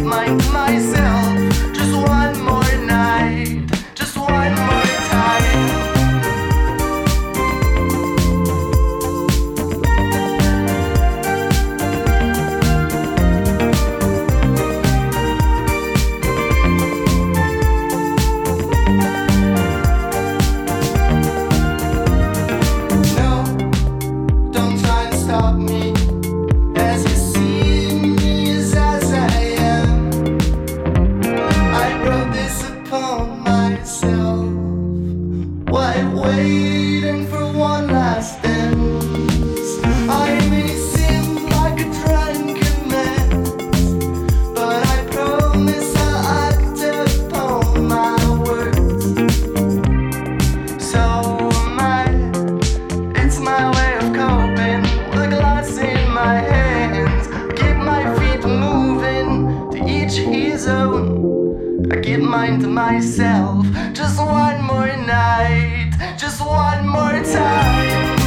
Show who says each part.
Speaker 1: mine to myself. Just one more night, just one more time. No, don't try and stop me. As you see me as I am, I brought this upon myself. Why waiting for one last dance? I may seem like a drunken man, but I promise I'll act upon my words. So it's my way of coping with a glass in my hands. Keep my feet moving, to each his own. I give mine to myself. Just one more night, just one more time.